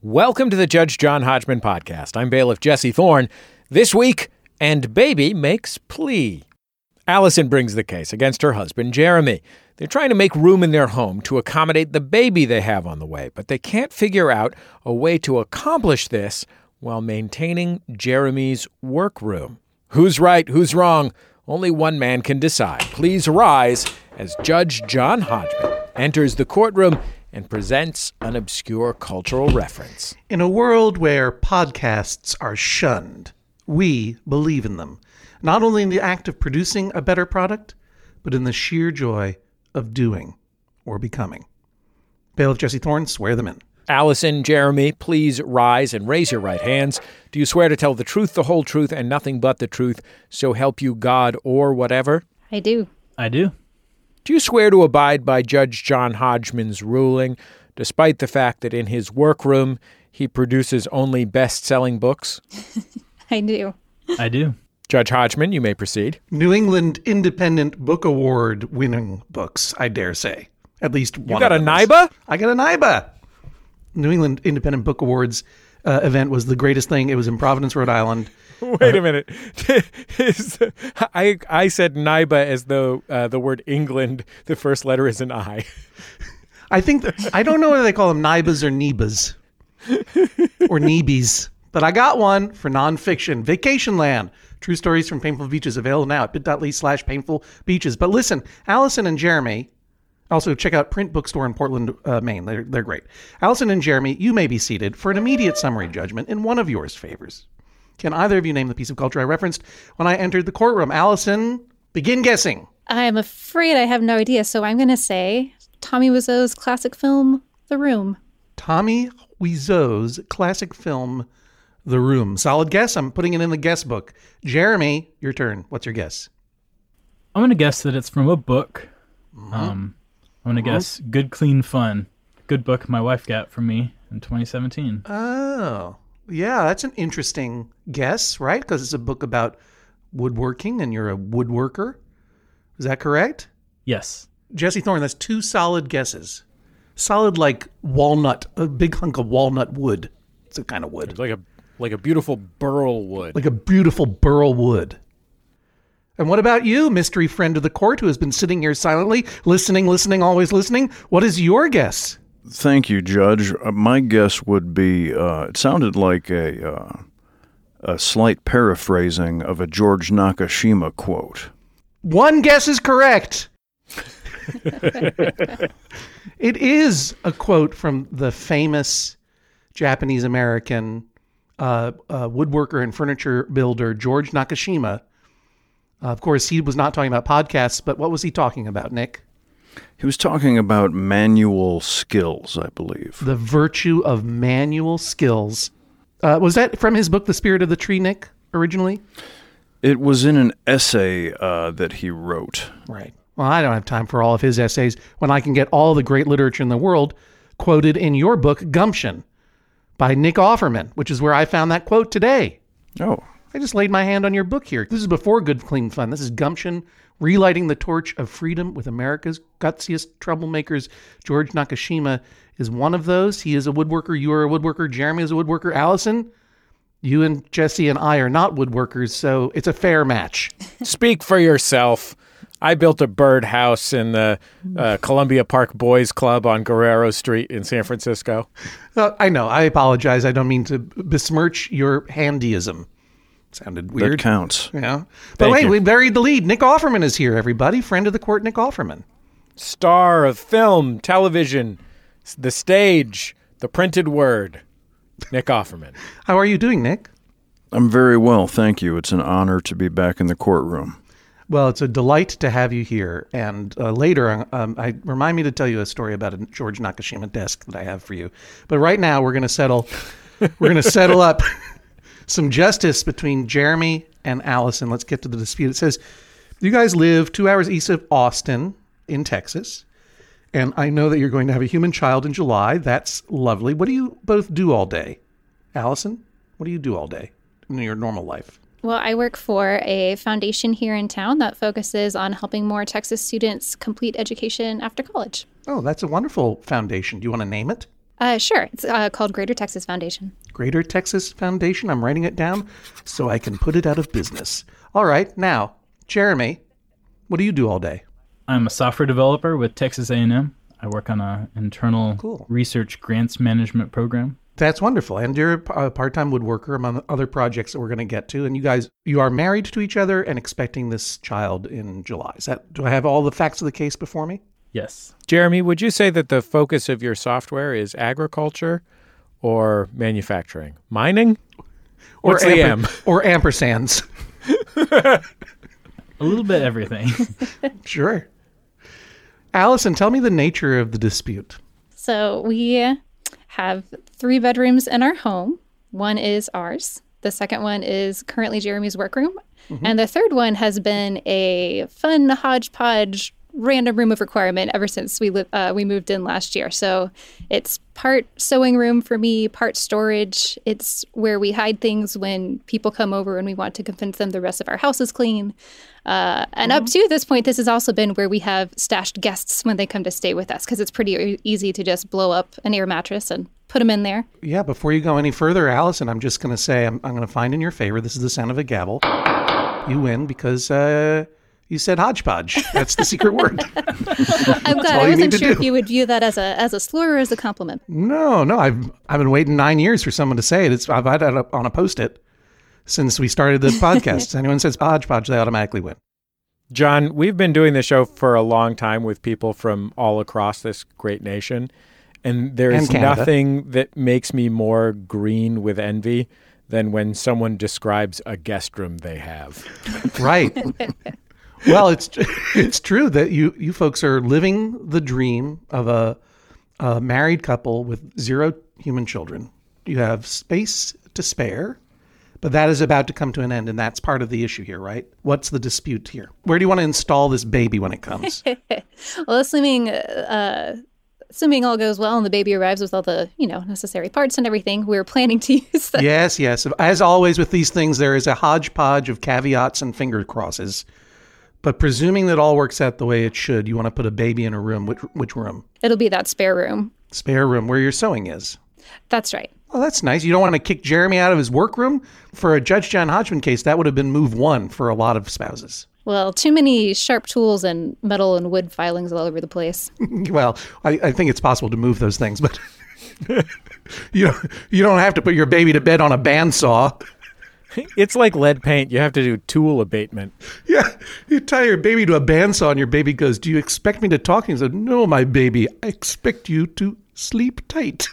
Welcome to the Judge John Hodgman podcast. I'm bailiff Jesse Thorne. This week, and baby makes plea. Allison brings the case against her husband, Jeremy. They're trying to make room in their home to accommodate the baby they have on the way, but they can't figure out a way to accomplish this while maintaining Jeremy's workroom. Who's right, who's wrong? Only one man can decide. Please rise as Judge John Hodgman enters the courtroom and presents an obscure cultural reference. In a world where podcasts are shunned, we believe in them, not only in the act of producing a better product, but in the sheer joy of doing or becoming. Bailiff Jesse Thorne, swear them in. Allison, Jeremy, please rise and raise your right hands. Do you swear to tell the truth, the whole truth, and nothing but the truth, so help you God or whatever? I do. I do. Do you swear to abide by Judge John Hodgman's ruling, despite the fact that in his workroom he produces only best-selling books? I do. I do. Judge Hodgman, you may proceed. New England Independent Book Award winning books, I dare say. At least one. You got of a them. NIBA? I got a NIBA. New England Independent Book Awards event was the greatest thing. It was in Providence, Rhode Island. Wait a minute. I said NIBA as though the word England, the first letter is an I. I don't know whether they call them NIBAs or NEBAs or NEBIs, but I got one for nonfiction. Vacation Land. True stories from painful beaches available now at bit.ly/painful beaches. But listen, Allison and Jeremy, also check out Print Bookstore in Portland, Maine. They're great. Allison and Jeremy, you may be seated for an immediate summary judgment in one of yours favors. Can either of you name the piece of culture I referenced when I entered the courtroom? Allison, begin guessing. I'm afraid I have no idea, so I'm going to say Tommy Wiseau's classic film, The Room. Tommy Wiseau's classic film, The Room. Solid guess. I'm putting it in the guess book. Jeremy, your turn. What's your guess? I'm going to guess that it's from a book. I'm going to guess Good, Clean Fun. Good book my wife got from me in 2017. Oh, yeah, that's an interesting guess, right? Because it's a book about woodworking and you're a woodworker. Is that correct? Yes. Jesse Thorne, that's two solid guesses. Solid like walnut, a big hunk of walnut wood. It's a kind of wood. Like a beautiful burl wood. Like a beautiful burl wood. And what about you, mystery friend of the court who has been sitting here silently, listening, always listening? What is your guess? Thank you, Judge. My guess would be, it sounded like a slight paraphrasing of a George Nakashima quote. One guess is correct. It is a quote from the famous Japanese-American woodworker and furniture builder George Nakashima. Of course, he was not talking about podcasts, but what was he talking about, Nick? He was talking about manual skills, I believe. The virtue of manual skills. Was that from his book, The Spirit of the Tree, Nick, originally? It was in an essay that he wrote. Right. Well, I don't have time for all of his essays when I can get all the great literature in the world quoted in your book, Gumption, by Nick Offerman, which is where I found that quote today. Oh. I just laid my hand on your book here. This is before Good, Clean Fun. This is Gumption, relighting the torch of freedom with America's gutsiest troublemakers. George Nakashima is one of those. He is a woodworker. You are a woodworker. Jeremy is a woodworker. Allison, you and Jesse and I are not woodworkers, so it's a fair match. Speak for yourself. I built a birdhouse in the Columbia Park Boys Club on Guerrero Street in San Francisco. I know. I apologize. I don't mean to besmirch your handyism. Sounded weird. That counts. Yeah. But wait, we buried the lead. Nick Offerman is here, everybody. Friend of the court, Nick Offerman. Star of film, television, the stage, the printed word. Nick Offerman. How are you doing, Nick? I'm very well, thank you. It's an honor to be back in the courtroom. Well, it's a delight to have you here. And later, remind me to tell you a story about a George Nakashima desk that I have for you. But right now, we're going to settle up some justice between Jeremy and Allison. Let's get to the dispute. It says, you guys live 2 hours east of Austin in Texas. And I know that you're going to have a human child in July. That's lovely. What do you both do all day? Allison, what do you do all day in your normal life? Well, I work for a foundation here in town that focuses on helping more Texas students complete education after college. Oh, that's a wonderful foundation. Do you want to name it? Sure. It's called Greater Texas Foundation. Greater Texas Foundation. I'm writing it down so I can put it out of business. All right. Now, Jeremy, what do you do all day? I'm a software developer with Texas A&M. I work on an internal research grants management program. That's wonderful. And you're a part-time woodworker among other projects that we're going to get to. And you are married to each other and expecting this child in July. Do I have all the facts of the case before me? Yes. Jeremy, would you say that the focus of your software is agriculture or manufacturing? Mining? What's the M? Or ampersands. A little bit everything. Sure. Allison, tell me the nature of the dispute. So we have 3 bedrooms in our home. One is ours. The second one is currently Jeremy's workroom. Mm-hmm. And the third one has been a fun hodgepodge random room of requirement ever since we moved in last year. So it's part sewing room for me, part storage. It's where we hide things when people come over and we want to convince them the rest of our house is clean. And up to this point, this has also been where we have stashed guests when they come to stay with us, because it's pretty easy to just blow up an air mattress and put them in there. Yeah, before you go any further, Allison, I'm just going to say I'm going to find in your favor, this is the sound of a gavel. You win because you said hodgepodge. That's the secret word. I'm glad. I wasn't sure if you would view that as a slur or as a compliment. No. I've been waiting 9 years for someone to say it. I've had it up on a Post-it since we started the podcast. Anyone says hodgepodge, they automatically win. John, we've been doing this show for a long time with people from all across this great nation, and there is nothing that makes me more green with envy than when someone describes a guest room they have. Right. Well, it's true that you folks are living the dream of a married couple with 0 human children. You have space to spare, but that is about to come to an end, and that's part of the issue here, right? What's the dispute here? Where do you want to install this baby when it comes? Well, assuming all goes well and the baby arrives with all the necessary parts and everything, we're planning to use them. Yes. As always with these things, there is a hodgepodge of caveats and finger crosses. But presuming that all works out the way it should, you want to put a baby in a room. Which room? It'll be that spare room. Spare room where your sewing is. That's right. Well, that's nice. You don't want to kick Jeremy out of his workroom? For a Judge John Hodgman case, that would have been move 1 for a lot of spouses. Well, too many sharp tools and metal and wood filings all over the place. Well, I think it's possible to move those things, but you don't have to put your baby to bed on a bandsaw. It's like lead paint. You have to do tool abatement. Yeah. You tie your baby to a bandsaw and your baby goes, "Do you expect me to talk?" And he said, "No, my baby, I expect you to sleep tight."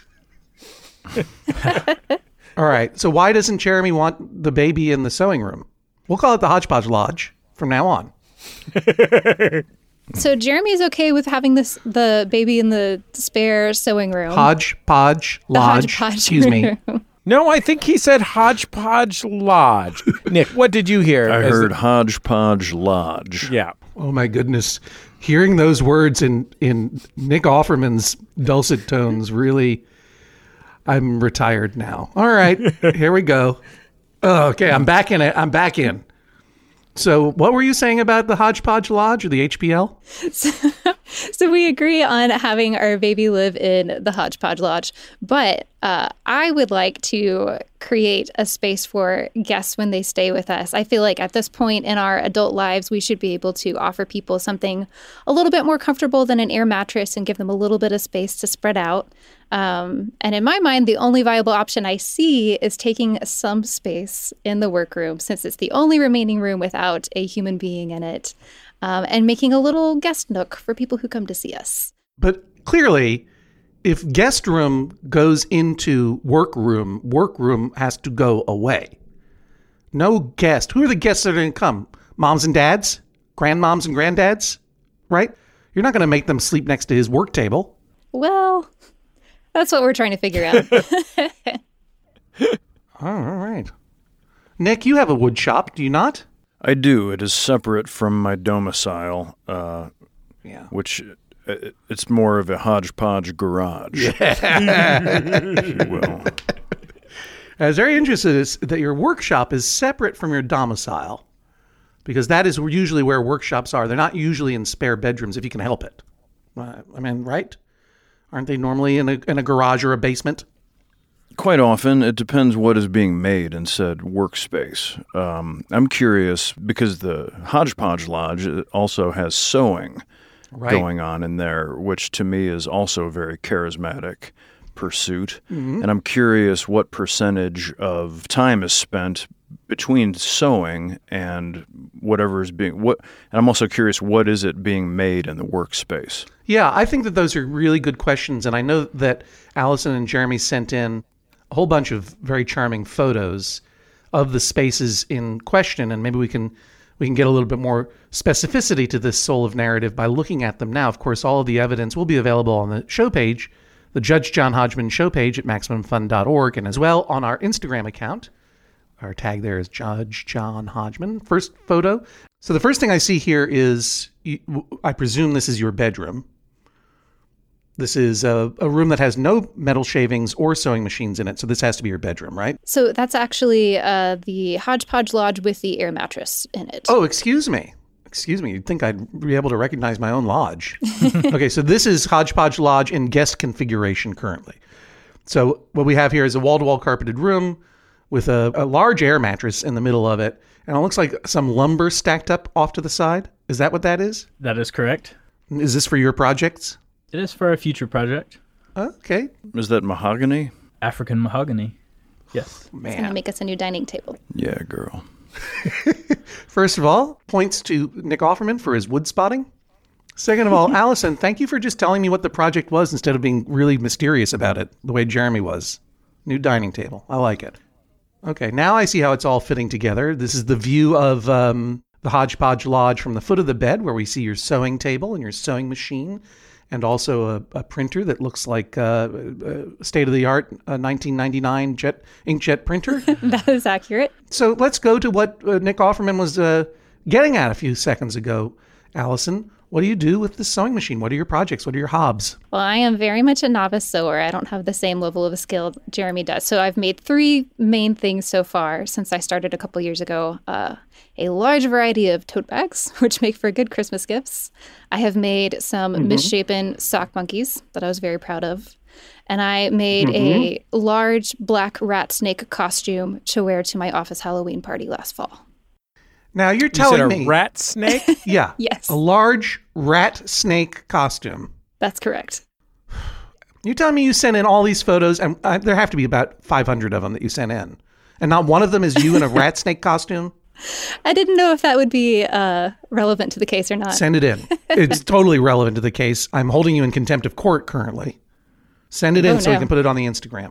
All right. So why doesn't Jeremy want the baby in the sewing room? We'll call it the Hodgepodge Lodge from now on. So Jeremy's okay with having the baby in the spare sewing room. Hodgepodge Lodge. Excuse me. No, I think he said Hodgepodge Lodge. Nick, what did you hear? I heard Hodgepodge Lodge. Yeah. Oh, my goodness. Hearing those words in Nick Offerman's dulcet tones, really, I'm retired now. All right, here we go. Oh, okay, I'm back in it. I'm back in. So what were you saying about the Hodgepodge Lodge or the HPL? So we agree on having our baby live in the Hodgepodge Lodge, but I would like to create a space for guests when they stay with us. I feel like at this point in our adult lives, we should be able to offer people something a little bit more comfortable than an air mattress and give them a little bit of space to spread out. And in my mind, the only viable option I see is taking some space in the workroom, since it's the only remaining room without a human being in it, and making a little guest nook for people who come to see us. But clearly, if guest room goes into workroom has to go away. No guest. Who are the guests that are going to come? Moms and dads? Grandmoms and granddads? Right? You're not going to make them sleep next to his work table. Well, that's what we're trying to figure out. All right. Nick, you have a wood shop, do you not? I do. It is separate from my domicile, which it's more of a hodgepodge garage, if you will. I was very interested that your workshop is separate from your domicile, because that is usually where workshops are. They're not usually in spare bedrooms if you can help it. I mean, right? Aren't they normally in a garage or a basement? Quite often, it depends what is being made in said workspace. I'm curious because the Hodgepodge Lodge also has sewing going on in there, which to me is also a very charismatic pursuit. And I'm curious what percentage of time is spent between sewing and whatever is being and I'm also curious, what is it being made in the workspace? Yeah, I think that those are really good questions, and I know that Allison and Jeremy sent in a whole bunch of very charming photos of the spaces in question, and maybe we can get a little bit more specificity to this soul of narrative by looking at them now. Of course, all of the evidence will be available on the show page, the Judge John Hodgman show page at MaximumFun.org, and as well on our Instagram account. Our tag there is Judge John Hodgman. First photo. So the first thing I see here is, I presume this is your bedroom. This is a room that has no metal shavings or sewing machines in it, so this has to be your bedroom, right? So that's actually the Hodgepodge Lodge with the air mattress in it. Oh, excuse me. You'd think I'd be able to recognize my own lodge. Okay, so this is Hodgepodge Lodge in guest configuration currently. So what we have here is a wall-to-wall carpeted room with a large air mattress in the middle of it, and it looks like some lumber stacked up off to the side. Is that what that is? That is correct. Is this for your projects? It is for a future project. Okay. Is that mahogany? African mahogany. Yes. It's going to make us a new dining table. Yeah, girl. First of all, points to Nick Offerman for his wood spotting. Second of all, Allison, thank you for just telling me what the project was instead of being really mysterious about it, the way Jeremy was. New dining table. I like it. Okay, now I see how it's all fitting together. This is the view of the Hodgepodge Lodge from the foot of the bed, where we see your sewing table and your sewing machine, and also a printer that looks like a state-of-the-art 1999 inkjet printer. That is accurate. So let's go to what Nick Offerman was getting at a few seconds ago. Allison, what do you do with the sewing machine? What are your projects? What are your hobbies? Well, I am very much a novice sewer. I don't have the same level of skill Jeremy does. So I've made 3 main things so far since I started a couple years ago. A large variety of tote bags, which make for good Christmas gifts. I have made some misshapen sock monkeys that I was very proud of. And I made a large black rat snake costume to wear to my office Halloween party last fall. Now you're You telling said a me, rat snake? yeah, Yes. a large rat snake costume. That's correct. You're telling me you sent in all these photos, and there have to be about 500 of them that you sent in, and not one of them is you in a rat snake costume? I didn't know if that would be relevant to the case or not. Send it in. It's totally relevant to the case. I'm holding you in contempt of court currently. Send it in so we can put it on the Instagram.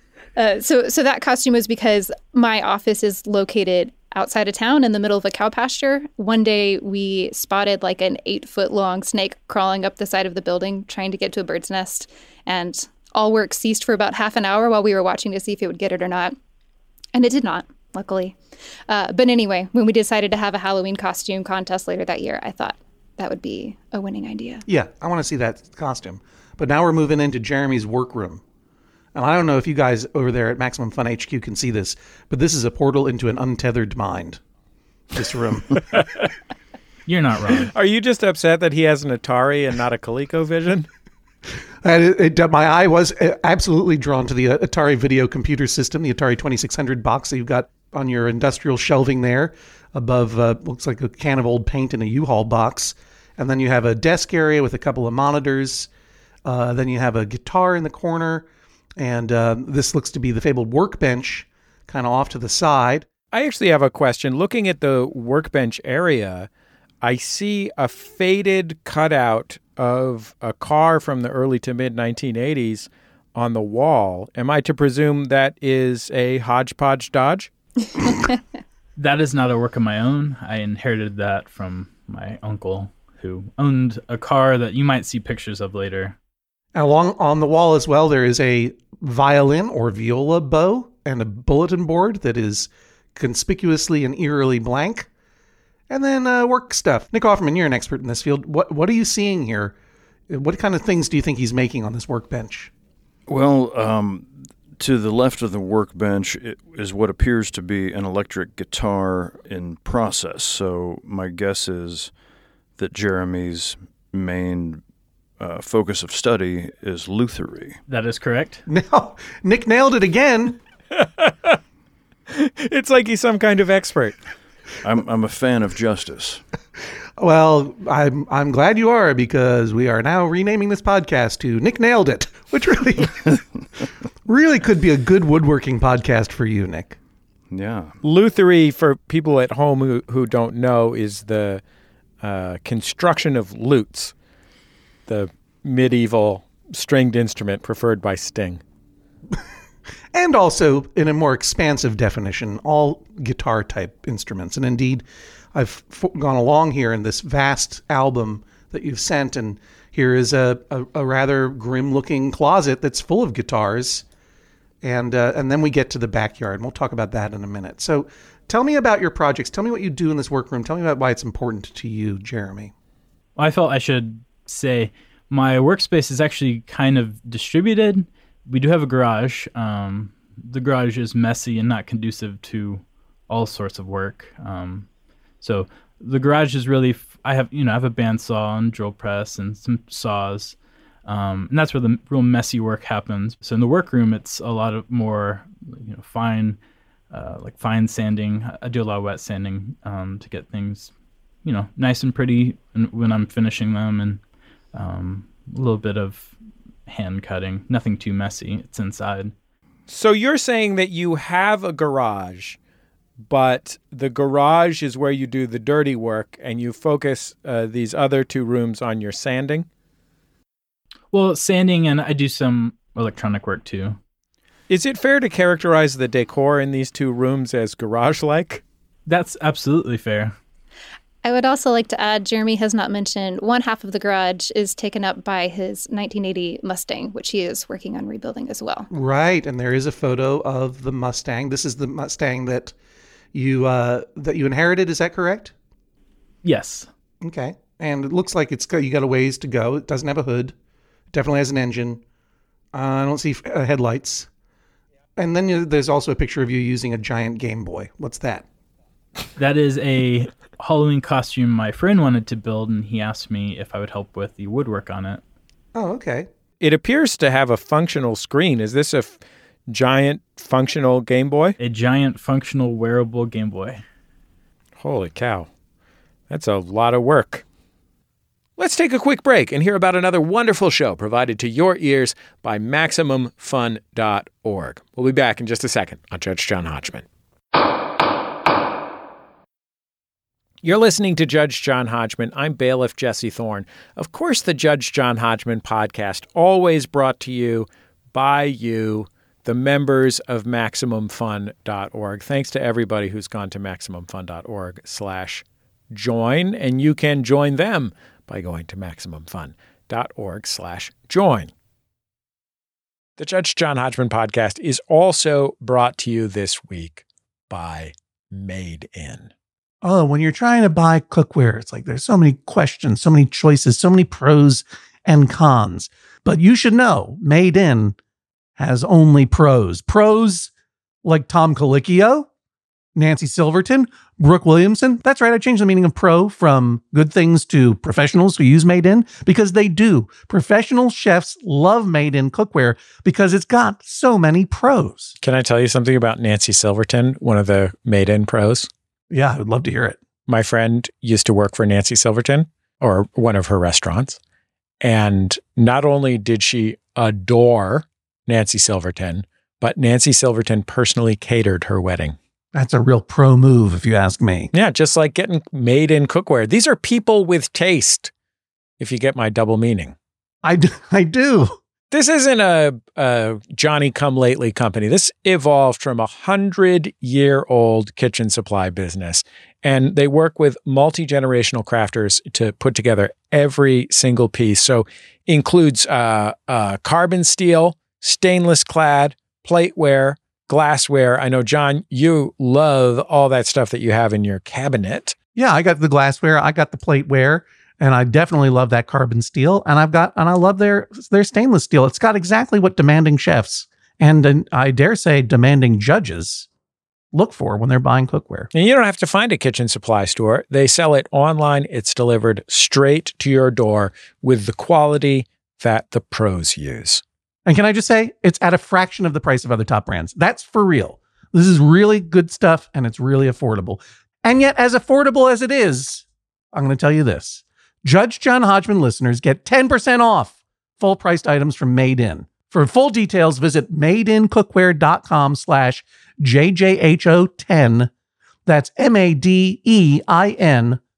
So that costume was because my office is located outside of town in the middle of a cow pasture. One day we spotted like an 8-foot-long snake crawling up the side of the building trying to get to a bird's nest. And all work ceased for about half an hour while we were watching to see if it would get it or not. And it did not, luckily. But anyway, when we decided to have a Halloween costume contest later that year, I thought that would be a winning idea. Yeah, I want to see that costume. But now we're moving into Jeremy's workroom. And I don't know if you guys over there at Maximum Fun HQ can see this, but this is a portal into an untethered mind. This room. You're not wrong. Are you just upset that he has an Atari and not a ColecoVision? My eye was absolutely drawn to the Atari video computer system, the Atari 2600 box that you've got on your industrial shelving there above, looks like a can of old paint in a U-Haul box. And then you have a desk area with a couple of monitors. Then you have a guitar in the corner. And this looks to be the fabled workbench kind of off to the side. I actually have a question. Looking at the workbench area, I see a faded cutout of a car from the early to mid 1980s on the wall. Am I to presume that is a Hodgepodge Dodge? That is not a work of my own. I inherited that from my uncle, who owned a car that you might see pictures of later. And along on the wall as well, there is a violin or viola bow and a bulletin board that is conspicuously and eerily blank. And then work stuff. Nick Offerman, you're an expert in this field. What are you seeing here? What kind of things do you think he's making on this workbench? Well, to the left of the workbench is what appears to be an electric guitar in process. So my guess is that Jeremy's main focus of study is luthery. That is correct. No, Nick nailed it again. It's like he's some kind of expert. I'm a fan of justice. Well, I'm glad you are, because we are now renaming this podcast to Nick Nailed It, which really could be a good woodworking podcast for you, Nick. Yeah. Luthery, for people at home who don't know, is the construction of lutes, the medieval stringed instrument preferred by Sting. And also, in a more expansive definition, all guitar-type instruments. And indeed, I've gone along here in this vast album that you've sent, and here is a rather grim-looking closet that's full of guitars. And then we get to the backyard, and we'll talk about that in a minute. So tell me about your projects. Tell me what you do in this workroom. Tell me about why it's important to you, Jeremy. I felt I should say my workspace is actually kind of distributed. We do have a garage. The garage is messy and not conducive to all sorts of work. So the garage is really, I have a bandsaw and drill press and some saws. And that's where the real messy work happens. So in the workroom, it's a lot of more, fine, like fine sanding. I do a lot of wet sanding to get things, nice and pretty when I'm finishing them, and a little bit of hand cutting. Nothing too messy. It's inside. So you're saying that you have a garage, but the garage is where you do the dirty work, and you focus these other two rooms on your sanding? Well, sanding, and I do some electronic work too. Is it fair to characterize the decor in these two rooms as garage-like? That's absolutely fair. I would also like to add, Jeremy has not mentioned one half of the garage is taken up by his 1980 Mustang, which he is working on rebuilding as well. Right, and there is a photo of the Mustang. This is the Mustang that you inherited. Is that correct? Yes. Okay, and it looks like you got a ways to go. It doesn't have a hood. It definitely has an engine. I don't see headlights. And then there's also a picture of you using a giant Game Boy. What's that? That is a Halloween costume my friend wanted to build, and he asked me if I would help with the woodwork on it. Oh, okay. It appears to have a functional screen. Is this a giant functional Game Boy? A giant functional wearable Game Boy. Holy cow. That's a lot of work. Let's take a quick break and hear about another wonderful show provided to your ears by MaximumFun.org. We'll be back in just a second on Judge John Hodgman. You're listening to Judge John Hodgman. I'm bailiff Jesse Thorne. Of course, the Judge John Hodgman podcast, always brought to you by you, the members of MaximumFun.org. Thanks to everybody who's gone to MaximumFun.org/join, and you can join them by going to MaximumFun.org/join. The Judge John Hodgman podcast is also brought to you this week by Made In. Oh, when you're trying to buy cookware, it's like there's so many questions, so many choices, so many pros and cons. But you should know, Made In has only pros. Pros like Tom Colicchio, Nancy Silverton, Brooke Williamson. That's right, I changed the meaning of pro from good things to professionals who use Made In, because they do. Professional chefs love Made In cookware because it's got so many pros. Can I tell you something about Nancy Silverton, one of the Made In pros? Yeah, I would love to hear it. My friend used to work for Nancy Silverton, or one of her restaurants. And not only did she adore Nancy Silverton, but Nancy Silverton personally catered her wedding. That's a real pro move, if you ask me. Yeah, just like getting Made In cookware. These are people with taste, if you get my double meaning. I do. This isn't a Johnny-come-lately company. This evolved from 100-year-old kitchen supply business, and they work with multi-generational crafters to put together every single piece. So includes carbon steel, stainless clad, plateware, glassware. I know, John, you love all that stuff that you have in your cabinet. Yeah, I got the glassware, I got the plateware. And I definitely love that carbon steel. And I love their stainless steel. It's got exactly what demanding chefs and I dare say demanding judges look for when they're buying cookware. And you don't have to find a kitchen supply store. They sell it online. It's delivered straight to your door with the quality that the pros use. And can I just say, it's at a fraction of the price of other top brands. That's for real. This is really good stuff, and it's really affordable. And yet, as affordable as it is, I'm going to tell you this. Judge John Hodgman listeners get 10% off full-priced items from Made In. For full details, visit madeincookware.com/JJHO10. That's MADEIN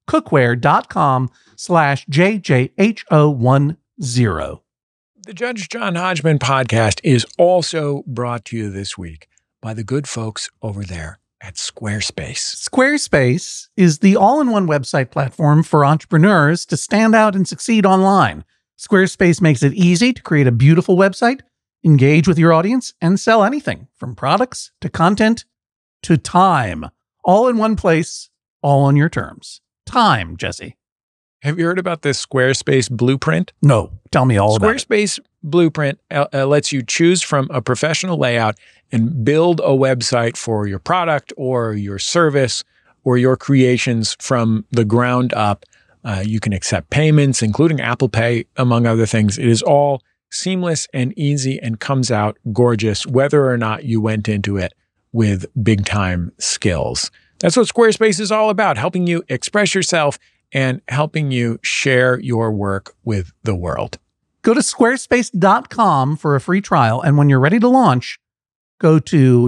cookware.com/JJHO10. The Judge John Hodgman podcast is also brought to you this week by the good folks over there at Squarespace. Squarespace is the all-in-one website platform for entrepreneurs to stand out and succeed online. Squarespace makes it easy to create a beautiful website, engage with your audience, and sell anything from products to content to time. All in one place, all on your terms. Time, Jesse. Have you heard about this Squarespace blueprint? No, tell me all about it. Squarespace blueprint lets you choose from a professional layout and build a website for your product or your service or your creations from the ground up. You can accept payments, including Apple Pay, among other things. It is all seamless and easy and comes out gorgeous, whether or not you went into it with big time skills. That's what Squarespace is all about, helping you express yourself and helping you share your work with the world. Go to squarespace.com for a free trial. And when you're ready to launch, go to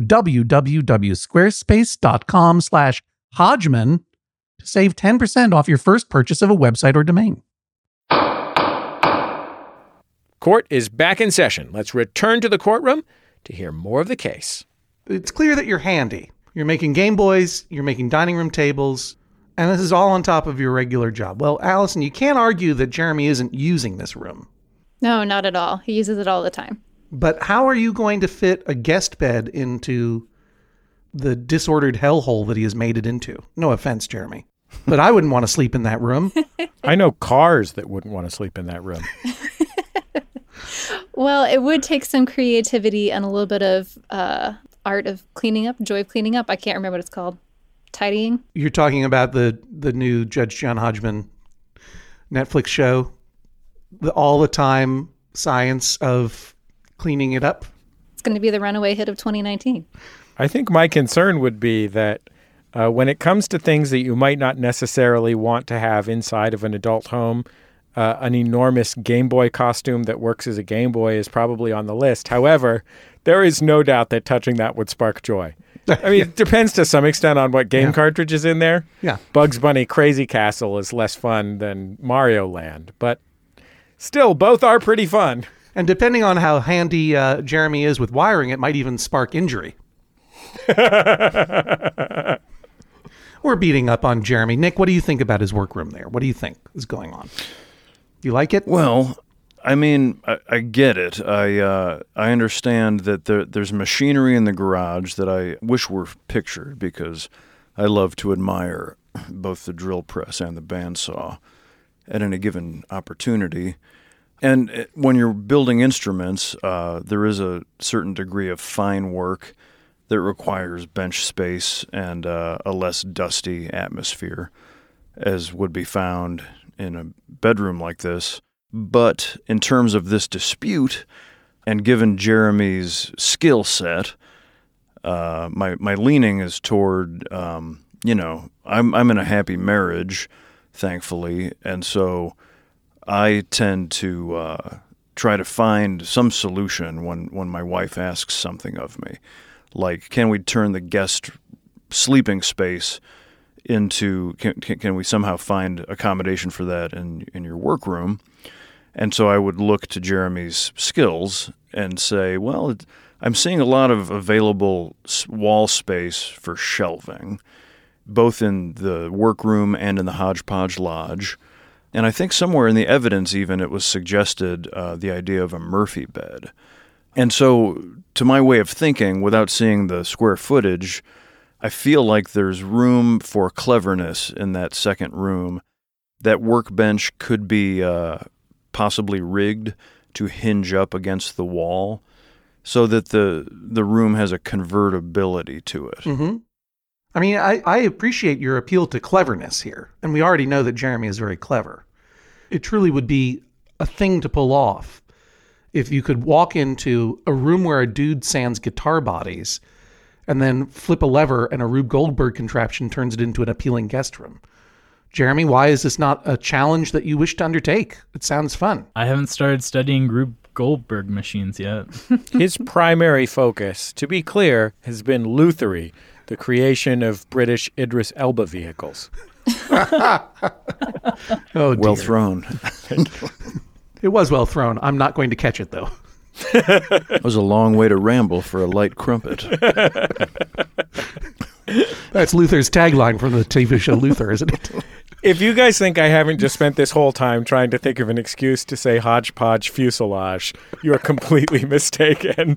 www.squarespace.com/Hodgman to save 10% off your first purchase of a website or domain. Court is back in session. Let's return to the courtroom to hear more of the case. It's clear that you're handy. You're making Game Boys, you're making dining room tables, and this is all on top of your regular job. Well, Allison, you can't argue that Jeremy isn't using this room. No, not at all. He uses it all the time. But how are you going to fit a guest bed into the disordered hellhole that he has made it into? No offense, Jeremy, but I wouldn't want to sleep in that room. I know cars that wouldn't want to sleep in that room. Well, it would take some creativity and a little bit of art of cleaning up, joy of cleaning up. I can't remember what it's called. Tidying. You're talking about the new Judge John Hodgman Netflix show, all the time science of cleaning it up. It's going to be the runaway hit of 2019. I think my concern would be that when it comes to things that you might not necessarily want to have inside of an adult home, an enormous Game Boy costume that works as a Game Boy is probably on the list. However, there is no doubt that touching that would spark joy. I mean, it depends to some extent on what game cartridge is in there. Yeah. Bugs Bunny Crazy Castle is less fun than Mario Land, but still, both are pretty fun. And depending on how handy Jeremy is with wiring, it might even spark injury. We're beating up on Jeremy. Nick, what do you think about his workroom there? What do you think is going on? You like it? Well, I mean, I get it. I understand that there's machinery in the garage that I wish were pictured because I love to admire both the drill press and the bandsaw at any given opportunity. And when you're building instruments, there is a certain degree of fine work that requires bench space and a less dusty atmosphere, as would be found in a bedroom like this. But in terms of this dispute, and given Jeremy's skill set, my leaning is toward, I'm in a happy marriage, thankfully, and so I tend to try to find some solution when my wife asks something of me. Like, can we turn the guest sleeping space into, can we somehow find accommodation for that in your workroom? And so I would look to Jeremy's skills and say, well, I'm seeing a lot of available wall space for shelving, both in the workroom and in the Hodgepodge Lodge. And I think somewhere in the evidence even it was suggested the idea of a Murphy bed. And so to my way of thinking, without seeing the square footage, I feel like there's room for cleverness in that second room. That workbench could be possibly rigged to hinge up against the wall so that the room has a convertibility to it. Mm-hmm. I mean, I appreciate your appeal to cleverness here, and we already know that Jeremy is very clever. It truly would be a thing to pull off if you could walk into a room where a dude sands guitar bodies and then flip a lever and a Rube Goldberg contraption turns it into an appealing guest room. Jeremy, why is this not a challenge that you wish to undertake? It sounds fun. I haven't started studying Rube Goldberg machines yet. His primary focus, to be clear, has been Luthery, the creation of British Idris Elba vehicles. Oh, dear. Well thrown. It was well thrown. I'm not going to catch it, though. That was a long way to ramble for a light crumpet. That's Luther's tagline from the TV show Luther, isn't it? If you guys think I haven't just spent this whole time trying to think of an excuse to say hodgepodge fuselage, you are completely mistaken.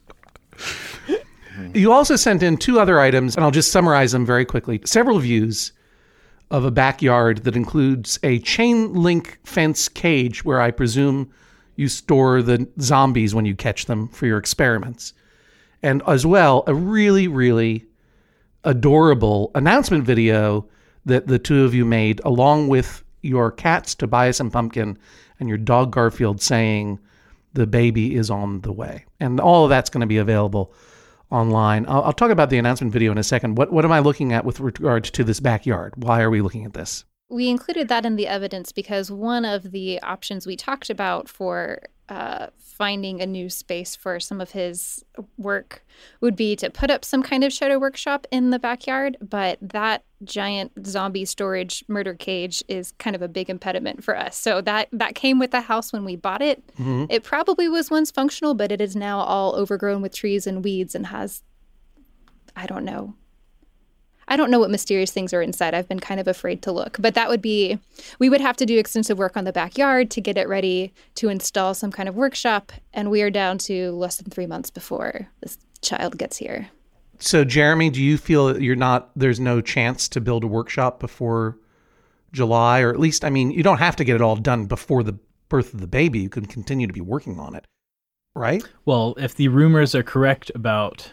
You also sent in 2 other items, and I'll just summarize them very quickly. Several views of a backyard that includes a chain link fence cage where I presume you store the zombies when you catch them for your experiments. And as well, a really, really adorable announcement video that the 2 of you made along with your cats Tobias and Pumpkin and your dog Garfield saying the baby is on the way. And all of that's going to be available online. I'll talk about the announcement video in a second. What am I looking at with regard to this backyard? Why are we looking at this? We included that in the evidence because one of the options we talked about for finding a new space for some of his work would be to put up some kind of shadow workshop in the backyard, but that giant zombie storage murder cage is kind of a big impediment for us. So that came with the house when we bought it. Mm-hmm. It probably was once functional, but it is now all overgrown with trees and weeds and has, I don't know what mysterious things are inside. I've been kind of afraid to look. But we would have to do extensive work on the backyard to get it ready to install some kind of workshop. And we are down to less than 3 months before this child gets here. So, Jeremy, do you feel that there's no chance to build a workshop before July? Or at least, I mean, you don't have to get it all done before the birth of the baby. You can continue to be working on it, right? Well, if the rumors are correct about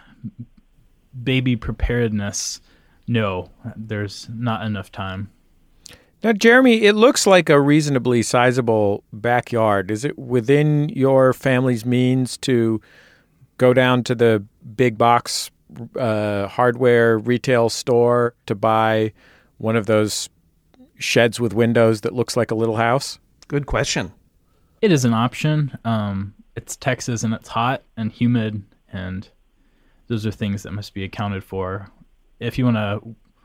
baby preparedness, no, there's not enough time. Now, Jeremy, it looks like a reasonably sizable backyard. Is it within your family's means to go down to the big box hardware retail store to buy one of those sheds with windows that looks like a little house? Good question. It is an option. It's Texas and it's hot and humid, and those are things that must be accounted for. If you want to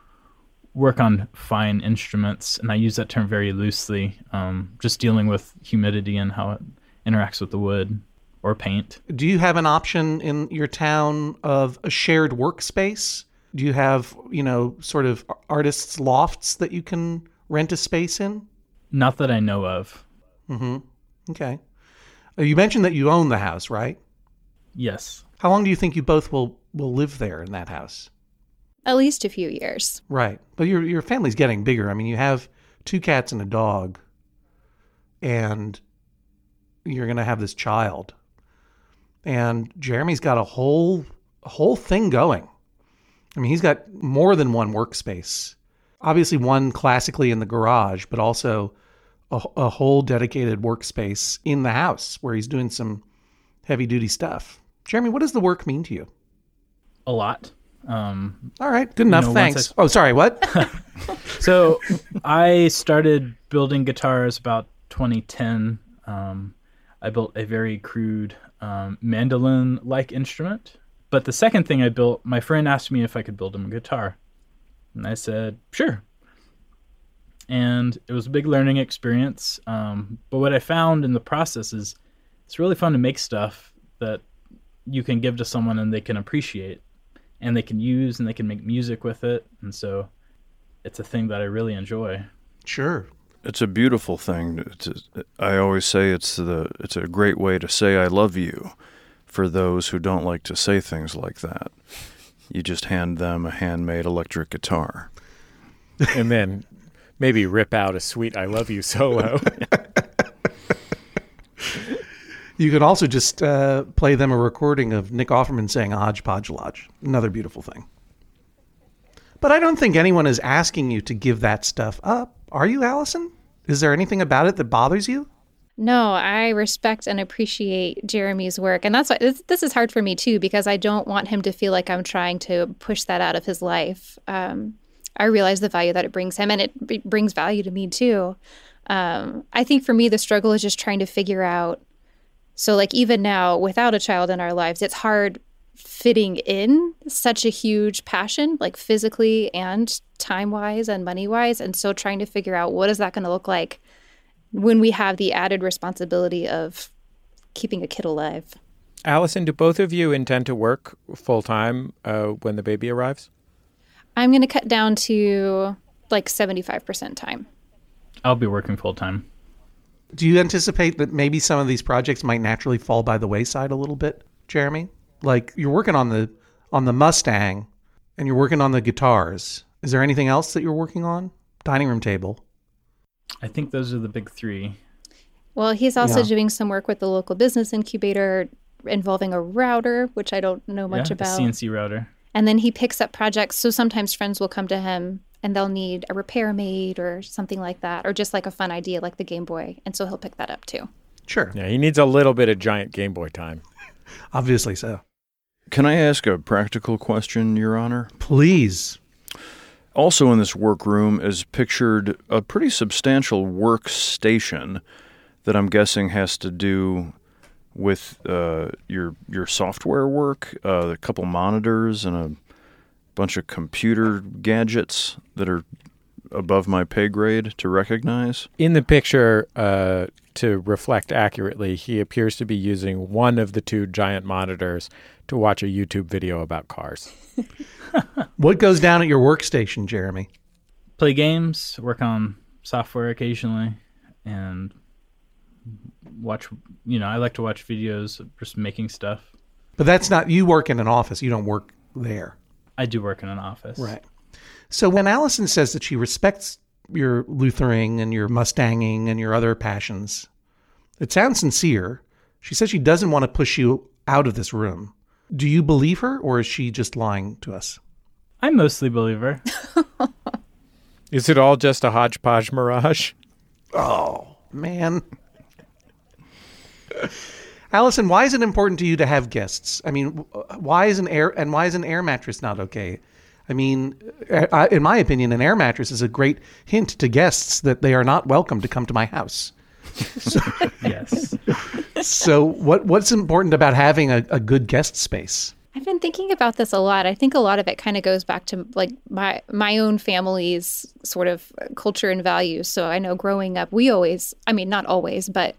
work on fine instruments, and I use that term very loosely, just dealing with humidity and how it interacts with the wood or paint. Do you have an option in your town of a shared workspace? Do you have, sort of artists' lofts that you can rent a space in? Not that I know of. Mm-hmm. Okay. You mentioned that you own the house, right? Yes. How long do you think you both will live there in that house? At least a few years. Right. But your family's getting bigger. I mean, you have 2 cats and a dog, and you're going to have this child. And Jeremy's got a whole thing going. I mean, he's got more than one workspace. Obviously one classically in the garage, but also a whole dedicated workspace in the house where he's doing some heavy-duty stuff. Jeremy, what does the work mean to you? A lot. All right, good enough. Thanks. Oh, sorry. What? So I started building guitars about 2010. I built a very crude mandolin-like instrument. But the second thing I built, my friend asked me if I could build him a guitar. And I said, sure. And it was a big learning experience. But what I found in the process is it's really fun to make stuff that you can give to someone and they can appreciate. And they can use and they can make music with it. And so it's a thing that I really enjoy. Sure. It's a beautiful thing. I always say it's a great way to say I love you for those who don't like to say things like that. You just hand them a handmade electric guitar. And then maybe rip out a sweet I love you solo. You could also just play them a recording of Nick Offerman saying a hodgepodge lodge. Another beautiful thing. But I don't think anyone is asking you to give that stuff up. Are you, Allison? Is there anything about it that bothers you? No, I respect and appreciate Jeremy's work. And that's why this is hard for me, too, because I don't want him to feel like I'm trying to push that out of his life. I realize the value that it brings him, and it brings value to me, too. I think for me, the struggle is just trying to figure out. So like even now, without a child in our lives, it's hard fitting in such a huge passion, like physically and time-wise and money-wise. And so trying to figure out what is that going to look like when we have the added responsibility of keeping a kid alive. Allison, do both of you intend to work full-time when the baby arrives? I'm going to cut down to like 75% time. I'll be working full time. Do you anticipate that maybe some of these projects might naturally fall by the wayside a little bit, Jeremy? Like you're working on the Mustang and you're working on the guitars. Is there anything else that you're working on? Dining room table. I think those are the big three. Well, he's also doing some work with the local business incubator involving a router, which I don't know much about. The CNC router. And then he picks up projects. So sometimes friends will come to him and they'll need a repair made or something like that, or just like a fun idea like the Game Boy. And so he'll pick that up too. Sure. Yeah, he needs a little bit of giant Game Boy time. Obviously so. Can I ask a practical question, Your Honor? Please. Also in this workroom is pictured a pretty substantial workstation that I'm guessing has to do with your software work, a couple monitors and a bunch of computer gadgets that are above my pay grade to recognize. In the picture, to reflect accurately, he appears to be using one of the two giant monitors to watch a YouTube video about cars. What goes down at your workstation, Jeremy? Play games, work on software occasionally, and watch, I like to watch videos of just making stuff. But that's not, you work in an office. You don't work there. I do work in an office. Right. So when Allison says that she respects your Luthering and your Mustanging and your other passions, it sounds sincere. She says she doesn't want to push you out of this room. Do you believe her, or is she just lying to us? I mostly believe her. Is it all just a hodgepodge mirage? Oh, man. Allison, why is it important to you to have guests? I mean, why is an air mattress not okay? I mean, in my opinion, an air mattress is a great hint to guests that they are not welcome to come to my house. So, yes. So what's important about having a good guest space? I've been thinking about this a lot. I think a lot of it kind of goes back to like my own family's sort of culture and values. So I know growing up, we always, I mean, not always, but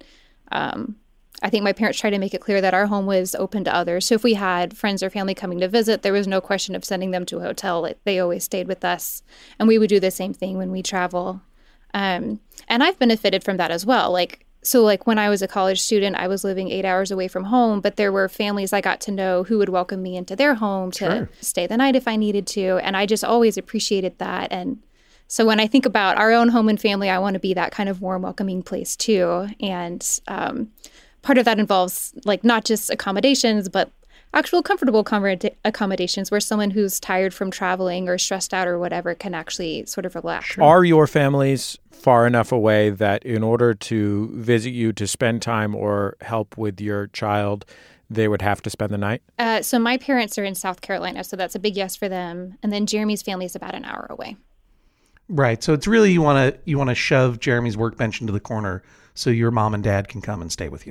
I think my parents tried to make it clear that our home was open to others. So if we had friends or family coming to visit, there was no question of sending them to a hotel. They always stayed with us. And we would do the same thing when we travel. And I've benefited from that as well. So when I was a college student, I was living 8 hours away from home, but there were families I got to know who would welcome me into their home to stay the night if I needed to. And I just always appreciated that. And so when I think about our own home and family, I want to be that kind of warm, welcoming place too. And part of that involves not just accommodations, but actual comfortable accommodations where someone who's tired from traveling or stressed out or whatever can actually sort of relax. Are your families far enough away that in order to visit you, to spend time or help with your child, they would have to spend the night? So my parents are in South Carolina, so that's a big yes for them. And then Jeremy's family is about an hour away. Right. So it's really you want to shove Jeremy's workbench into the corner so your mom and dad can come and stay with you.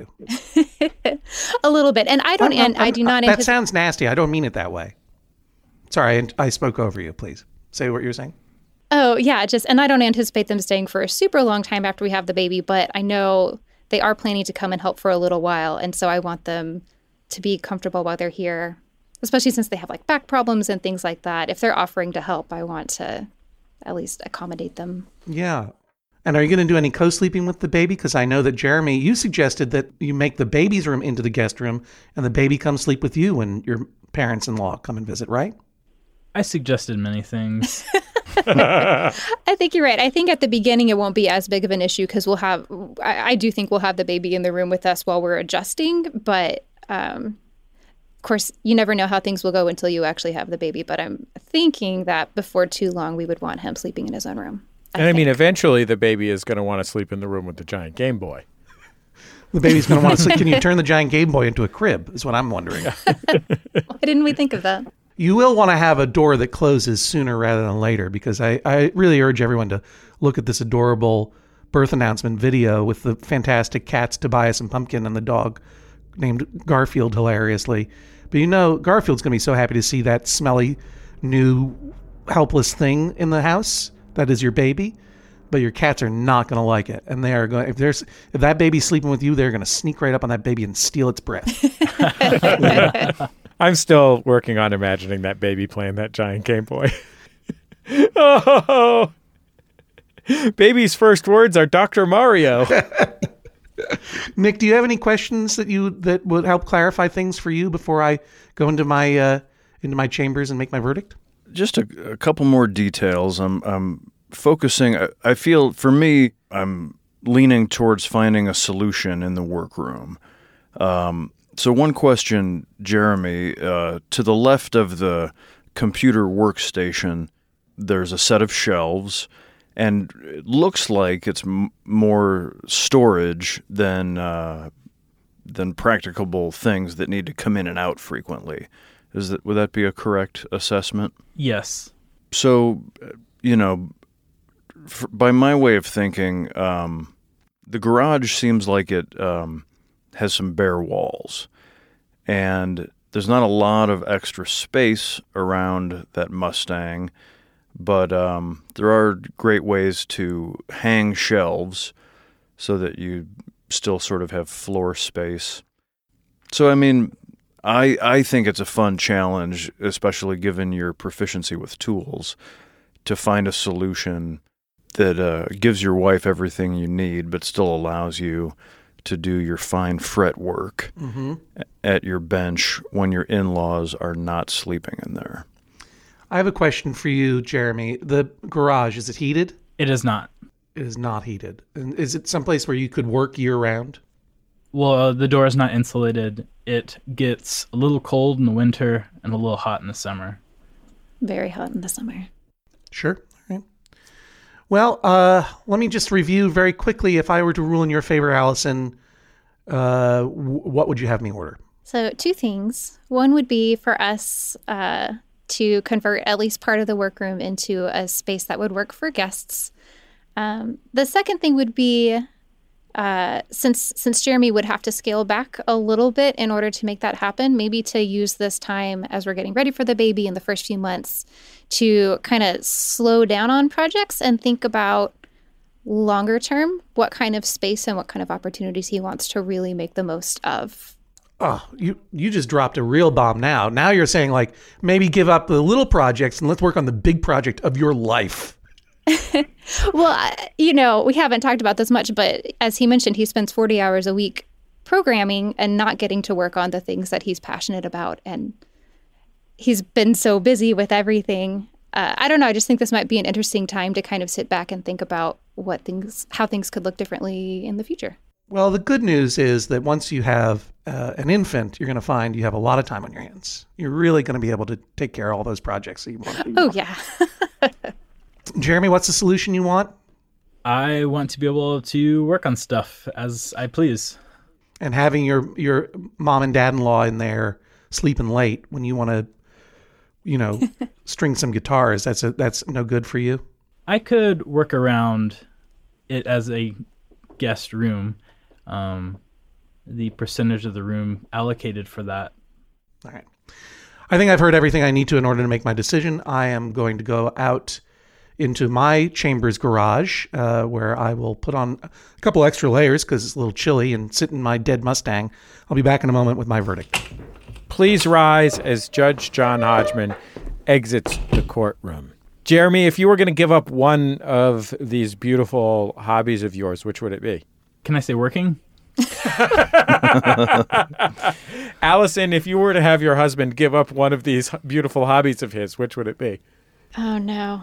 A little bit. And I do not. That sounds nasty. I don't mean it that way. Sorry, I spoke over you. Please say what you're saying. Oh, yeah. And I don't anticipate them staying for a super long time after we have the baby, but I know they are planning to come and help for a little while. And so I want them to be comfortable while they're here, especially since they have back problems and things like that. If they're offering to help, I want to at least accommodate them. Yeah. And are you going to do any co-sleeping with the baby? Because I know that, Jeremy, you suggested that you make the baby's room into the guest room and the baby comes sleep with you when your parents-in-law come and visit, right? I suggested many things. I think you're right. I think at the beginning it won't be as big of an issue because I do think we'll have the baby in the room with us while we're adjusting. But course, you never know how things will go until you actually have the baby, but I'm thinking that before too long, we would want him sleeping in his own room. I mean, eventually the baby is going to want to sleep in the room with the giant Game Boy. The baby's going to want to sleep. Can you turn the giant Game Boy into a crib is what I'm wondering. Why didn't we think of that? You will want to have a door that closes sooner rather than later, because I really urge everyone to look at this adorable birth announcement video with the fantastic cats Tobias and Pumpkin and the dog named Garfield hilariously. But Garfield's going to be so happy to see that smelly, new, helpless thing in the house that is your baby. But your cats are not going to like it. And they are going, if that baby's sleeping with you, they're going to sneak right up on that baby and steal its breath. I'm still working on imagining that baby playing that giant Game Boy. Oh, baby's first words are Dr. Mario. Nick, do you have any questions that would help clarify things for you before I go into my chambers and make my verdict? Just a couple more details. I'm focusing. I feel for me, I'm leaning towards finding a solution in the workroom. So one question, Jeremy, to the left of the computer workstation, there's a set of shelves. And it looks like it's more storage than practicable things that need to come in and out frequently. Would that be a correct assessment? Yes. So, by my way of thinking, the garage seems like it has some bare walls, and there's not a lot of extra space around that Mustang. But there are great ways to hang shelves so that you still sort of have floor space. So, I mean, I think it's a fun challenge, especially given your proficiency with tools, to find a solution that gives your wife everything you need, but still allows you to do your fine fret work at your bench when your in-laws are not sleeping in there. I have a question for you, Jeremy. The garage, is it heated? It is not. It is not heated. And is it someplace where you could work year-round? Well, the door is not insulated. It gets a little cold in the winter and a little hot in the summer. Very hot in the summer. Sure. All right. Well, let me just review very quickly. If I were to rule in your favor, Allison, what would you have me order? So 2 things. One would be for us to convert at least part of the workroom into a space that would work for guests. The second thing would be, since Jeremy would have to scale back a little bit in order to make that happen, maybe to use this time as we're getting ready for the baby in the first few months to kind of slow down on projects and think about longer term, what kind of space and what kind of opportunities he wants to really make the most of. Oh, you just dropped a real bomb now. Now you're saying, like, maybe give up the little projects and let's work on the big project of your life. Well, we haven't talked about this much, but as he mentioned, he spends 40 hours a week programming and not getting to work on the things that he's passionate about. And he's been so busy with everything. I don't know. I just think this might be an interesting time to kind of sit back and think about how things could look differently in the future. Well, the good news is that once you have an infant, you're going to find you have a lot of time on your hands. You're really going to be able to take care of all those projects that you want to do. Oh, yeah. Jeremy, what's the solution you want? I want to be able to work on stuff as I please. And having your mom and dad-in-law in there sleeping late when you want to, string some guitars, that's no good for you? I could work around it as a guest room. The percentage of the room allocated for that. All right. I think I've heard everything I need to in order to make my decision. I am going to go out into my chambers garage, where I will put on a couple extra layers because it's a little chilly, and sit in my dead Mustang. I'll be back in a moment with my verdict. Please rise as Judge John Hodgman exits the courtroom. Jeremy, if you were going to give up one of these beautiful hobbies of yours, which would it be? Can I say working? Allison, if you were to have your husband give up one of these beautiful hobbies of his, which would it be? Oh, no.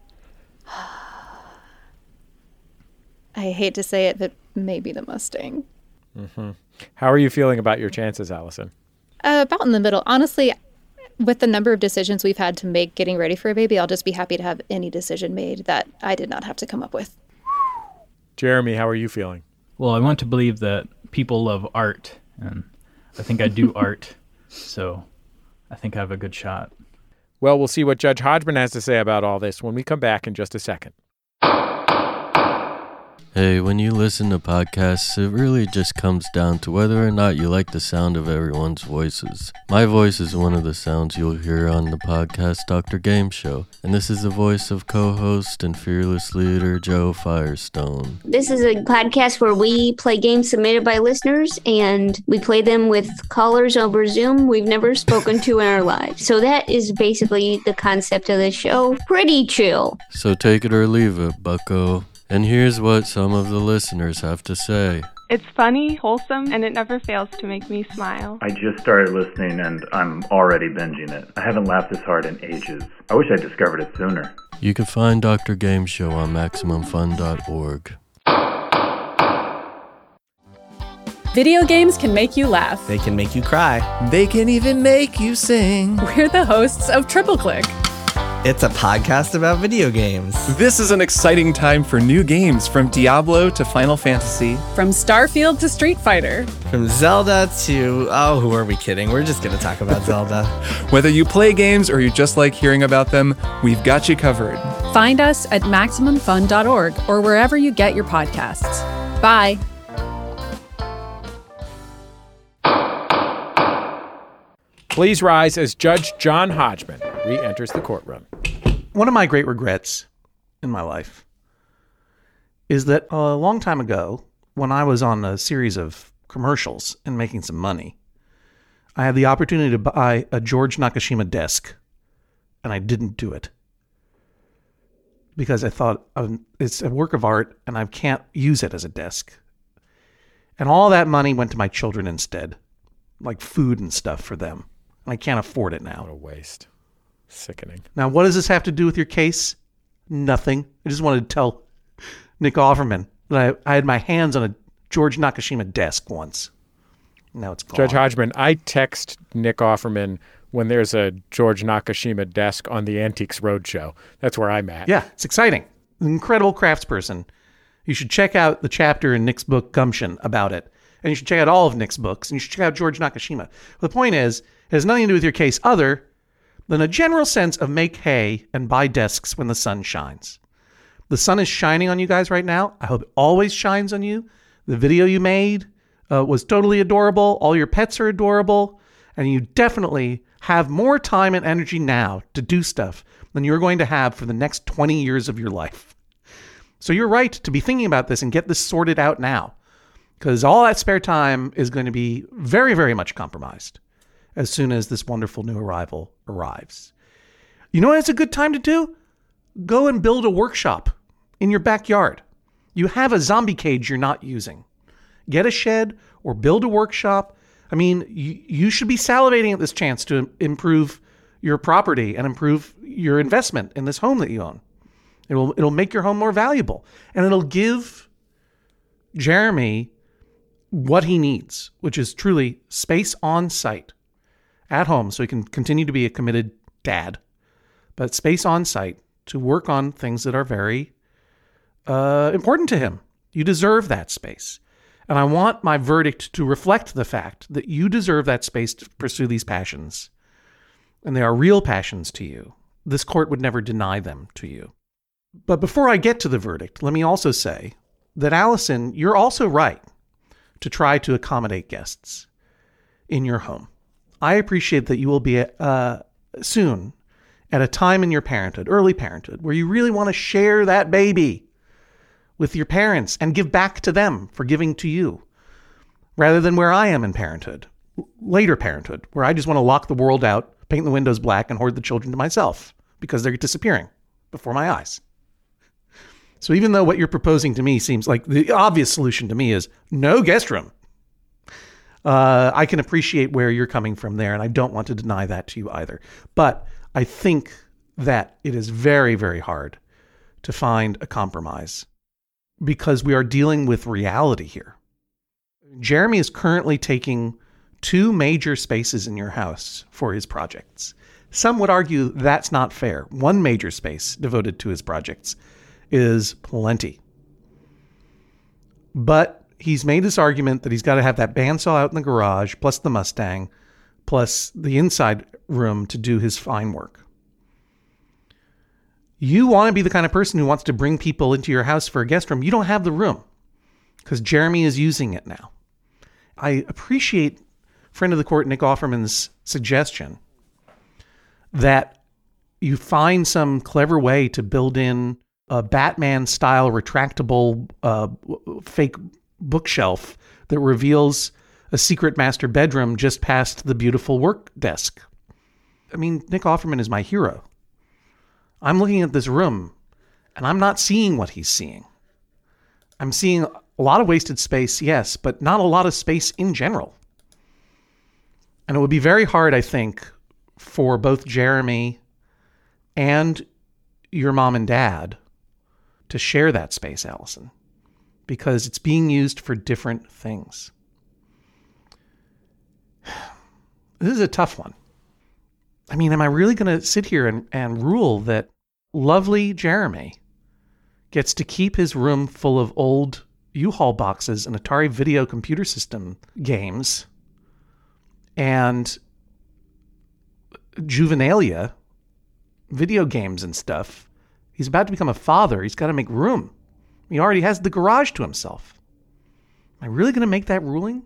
I hate to say it, but maybe the Mustang. Mm-hmm. How are you feeling about your chances, Allison? About in the middle. Honestly, with the number of decisions we've had to make getting ready for a baby, I'll just be happy to have any decision made that I did not have to come up with. Jeremy, how are you feeling? Well, I want to believe that people love art, and I think I do art, so I think I have a good shot. Well, we'll see what Judge Hodgman has to say about all this when we come back in just a second. Hey, when you listen to podcasts, it really just comes down to whether or not you like the sound of everyone's voices. My voice is one of the sounds you'll hear on the podcast Dr. Game Show, and this is the voice of co-host and fearless leader Joe Firestone. This is a podcast where we play games submitted by listeners, and we play them with callers over Zoom we've never spoken to in our lives. So that is basically the concept of the show. Pretty chill. So take it or leave it, bucko. And here's what some of the listeners have to say. It's funny, wholesome, and it never fails to make me smile. I just started listening and I'm already binging it. I haven't laughed this hard in ages. I wish I discovered it sooner. You can find Dr. Game Show on MaximumFun.org. Video games can make you laugh. They can make you cry. They can even make you sing. We're the hosts of Triple Click. It's a podcast about video games. This is an exciting time for new games, from Diablo to Final Fantasy. From Starfield to Street Fighter. From Zelda to... oh, who are we kidding? We're just going to talk about Zelda. Whether you play games or you just like hearing about them, we've got you covered. Find us at MaximumFun.org or wherever you get your podcasts. Bye. Please rise as Judge John Hodgman re-enters the courtroom. One of my great regrets in my life is that a long time ago, when I was on a series of commercials and making some money, I had the opportunity to buy a George Nakashima desk, and I didn't do it because I thought it's a work of art and I can't use it as a desk. And all that money went to my children instead, like food and stuff for them. And I can't afford it now. What a waste. Sickening. Now, what does this have to do with your case? Nothing. I just wanted to tell Nick Offerman that I had my hands on a George Nakashima desk once. Now it's gone. Judge Hodgman, I text Nick Offerman when there's a George Nakashima desk on the Antiques Roadshow. That's where I'm at. Yeah, it's exciting. An incredible craftsperson. You should check out the chapter in Nick's book, Gumption, about it. And you should check out all of Nick's books. And you should check out George Nakashima. The point is, it has nothing to do with your case other than a general sense of make hay and buy desks when the sun shines. The sun is shining on you guys right now. I hope it always shines on you. The video you made was totally adorable. All your pets are adorable. And you definitely have more time and energy now to do stuff than you're going to have for the next 20 years of your life. So you're right to be thinking about this and get this sorted out now, because all that spare time is going to be very, very much compromised as soon as this wonderful new arrival arrives. You know what it's a good time to do? Go and build a workshop in your backyard. You have a zombie cage you're not using. Get a shed or build a workshop. I mean, you should be salivating at this chance to improve your property and improve your investment in this home that you own. It'll make your home more valuable, and it'll give Jeremy what he needs, which is truly space on site at home so he can continue to be a committed dad, but space on site to work on things that are very important to him. You deserve that space. And I want my verdict to reflect the fact that you deserve that space to pursue these passions. And they are real passions to you. This court would never deny them to you. But before I get to the verdict, let me also say that, Allison, you're also right to try to accommodate guests in your home. I appreciate that you will be soon at a time in your parenthood, early parenthood, where you really want to share that baby with your parents and give back to them for giving to you, rather than where I am in parenthood, later parenthood, where I just want to lock the world out, paint the windows black, and hoard the children to myself because they're disappearing before my eyes. So even though what you're proposing to me seems like the obvious solution to me is no guest room, I can appreciate where you're coming from there, and I don't want to deny that to you either. But I think that it is very, very hard to find a compromise because we are dealing with reality here. Jeremy is currently taking 2 major spaces in your house for his projects. Some would argue that's not fair. 1 major space devoted to his projects is plenty. But he's made this argument that he's got to have that bandsaw out in the garage, plus the Mustang, plus the inside room to do his fine work. You want to be the kind of person who wants to bring people into your house for a guest room. You don't have the room because Jeremy is using it now. I appreciate friend of the court Nick Offerman's suggestion that you find some clever way to build in a Batman-style retractable fake bookshelf that reveals a secret master bedroom just past the beautiful work desk. I mean, Nick Offerman is my hero. I'm looking at this room, and I'm not seeing what he's seeing. I'm seeing a lot of wasted space, yes, but not a lot of space in general. And it would be very hard, I think, for both Jeremy and your mom and dad to share that space, Allison, because it's being used for different things. This is a tough one. I mean, am I really going to sit here and rule that lovely Jeremy gets to keep his room full of old U-Haul boxes and Atari Video Computer System games and juvenilia, video games and stuff? He's about to become a father. He's got to make room. He already has the garage to himself. Am I really going to make that ruling?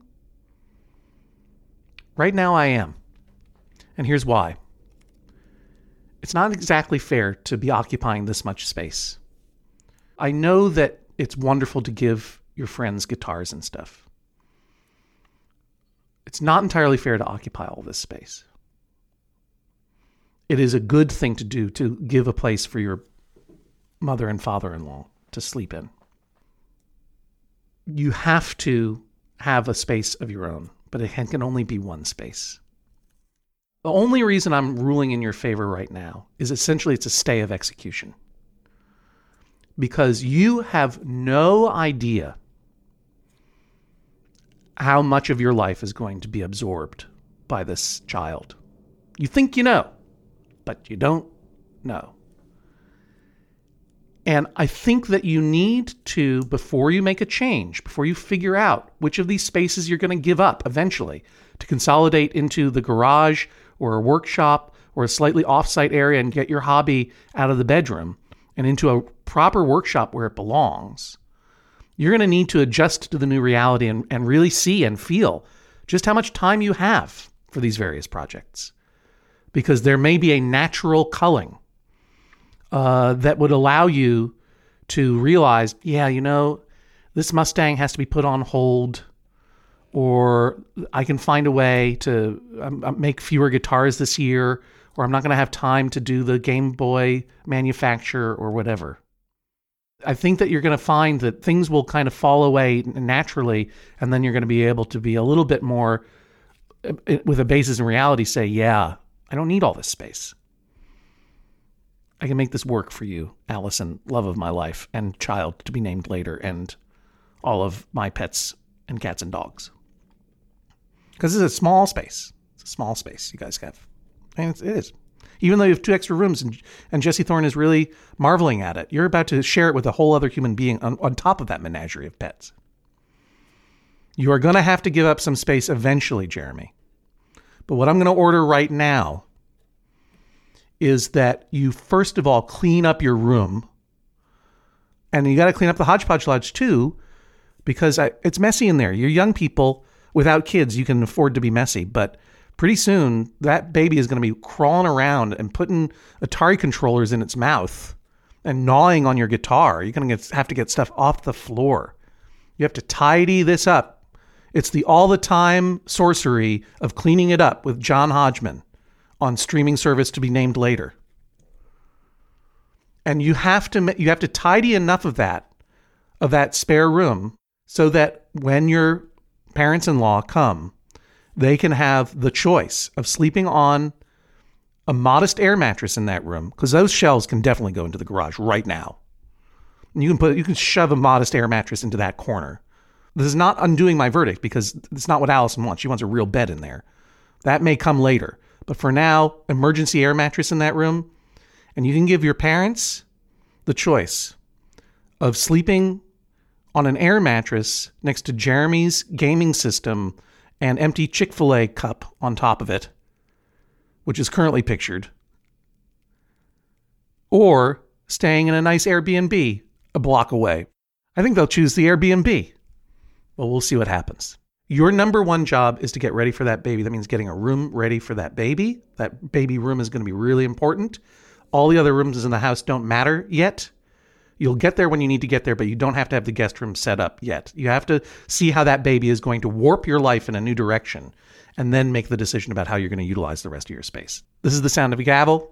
Right now I am. And here's why. It's not exactly fair to be occupying this much space. I know that it's wonderful to give your friends guitars and stuff. It's not entirely fair to occupy all this space. It is a good thing to do to give a place for your mother and father-in-law to sleep in. You have to have a space of your own, but it can only be one space. The only reason I'm ruling in your favor right now is essentially it's a stay of execution. Because you have no idea how much of your life is going to be absorbed by this child. You think you know, but you don't know. And I think that you need to, before you make a change, before you figure out which of these spaces you're going to give up eventually to consolidate into the garage or a workshop or a slightly off-site area and get your hobby out of the bedroom and into a proper workshop where it belongs, you're going to need to adjust to the new reality and really see and feel just how much time you have for these various projects. Because there may be a natural culling that would allow you to realize, yeah, you know, this Mustang has to be put on hold, or I can find a way to make fewer guitars this year, or I'm not going to have time to do the Game Boy manufacture or whatever. I think that you're going to find that things will kind of fall away naturally, and then you're going to be able to be a little bit more, with a basis in reality, say, yeah, I don't need all this space. I can make this work for you, Allison, love of my life, and child to be named later, and all of my pets and cats and dogs. Because it's a small space. It's a small space you guys have. And it is. Even though you have 2 extra rooms and Jesse Thorne is really marveling at it, you're about to share it with a whole other human being on top of that menagerie of pets. You are going to have to give up some space eventually, Jeremy. But what I'm going to order right now is that you first of all clean up your room. And you got to clean up the Hodgepodge Lodge too, because it's messy in there. You're young people without kids. You can afford to be messy, but pretty soon that baby is going to be crawling around and putting Atari controllers in its mouth and gnawing on your guitar. You're going to have to get stuff off the floor. You have to tidy this up. It's the all the time sorcery of cleaning it up with John Hodgman on streaming service to be named later. And you have to tidy enough of that spare room so that when your parents-in-law come, they can have the choice of sleeping on a modest air mattress in that room, because those shelves can definitely go into the garage right now. And you can shove a modest air mattress into that corner. This is not undoing my verdict because it's not what Allison wants. She wants a real bed in there. That may come later. But for now, emergency air mattress in that room. And you can give your parents the choice of sleeping on an air mattress next to Jeremy's gaming system and empty Chick-fil-A cup on top of it, which is currently pictured, or staying in a nice Airbnb a block away. I think they'll choose the Airbnb. Well, we'll see what happens. Your number one job is to get ready for that baby. That means getting a room ready for that baby. That baby room is going to be really important. All the other rooms in the house don't matter yet. You'll get there when you need to get there, but you don't have to have the guest room set up yet. You have to see how that baby is going to warp your life in a new direction and then make the decision about how you're going to utilize the rest of your space. This is the sound of a gavel.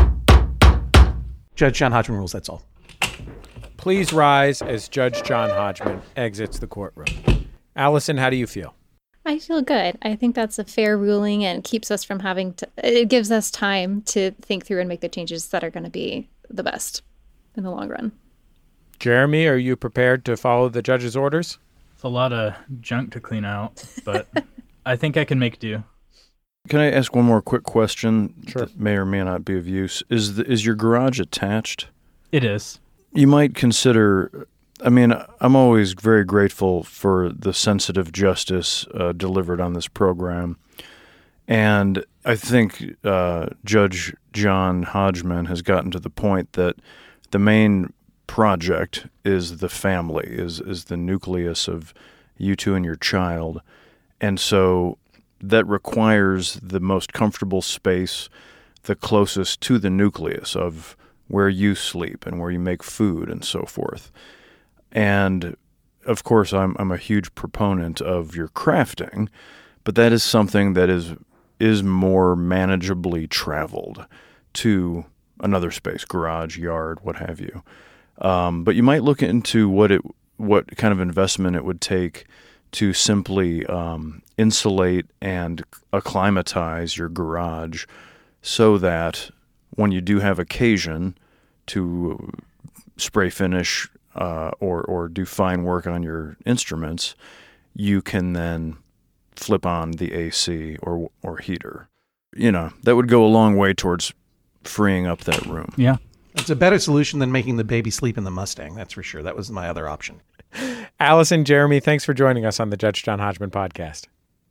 Judge John Hodgman rules, that's all. Please rise as Judge John Hodgman exits the courtroom. Allison, how do you feel? I feel good. I think that's a fair ruling and keeps us from having to, it gives us time to think through and make the changes that are going to be the best in the long run. Jeremy, are you prepared to follow the judge's orders? It's a lot of junk to clean out, but I think I can make do. Can I ask one more quick question? Sure. That may or may not be of use? Is your garage attached? It is. You might consider, I'm always very grateful for the sensitive justice delivered on this program. And I think Judge John Hodgman has gotten to the point that the main project is the family, is the nucleus of you two and your child. And so that requires the most comfortable space, the closest to the nucleus of where you sleep and where you make food and so forth. And of course, I'm a huge proponent of your crafting, but that is something that is more manageably traveled to another space, garage, yard, what have you. But you might look into what kind of investment it would take to simply insulate and acclimatize your garage so that when you do have occasion to spray finish or do fine work on your instruments, you can then flip on the AC or heater. That would go a long way towards freeing up that room. Yeah. It's a better solution than making the baby sleep in the Mustang, that's for sure. That was my other option. Allison, Jeremy, thanks for joining us on the Judge John Hodgman podcast.